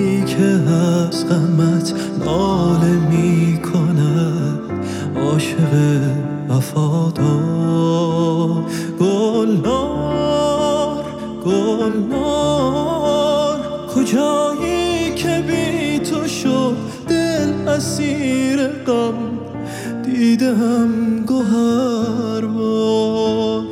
که از غمت ناله می کند، عاشق وفادار. گلنار گلنار کجایی که بی تو شد دل اسیر غم، دیدم گوهر بار.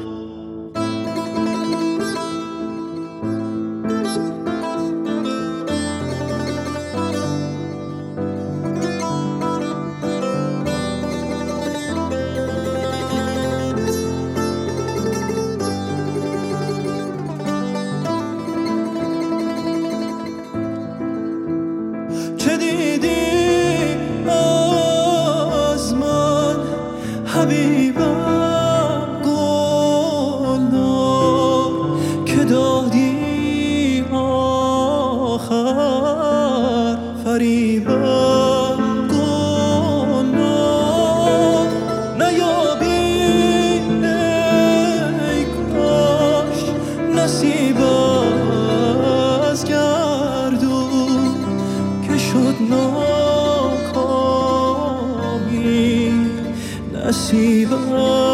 چه دیدی از من حبیبم گلنار، که دادی آخر فریبم گلنار. نیابی ای کاش نصیب از گردون، که شد ناکامی نصیبم.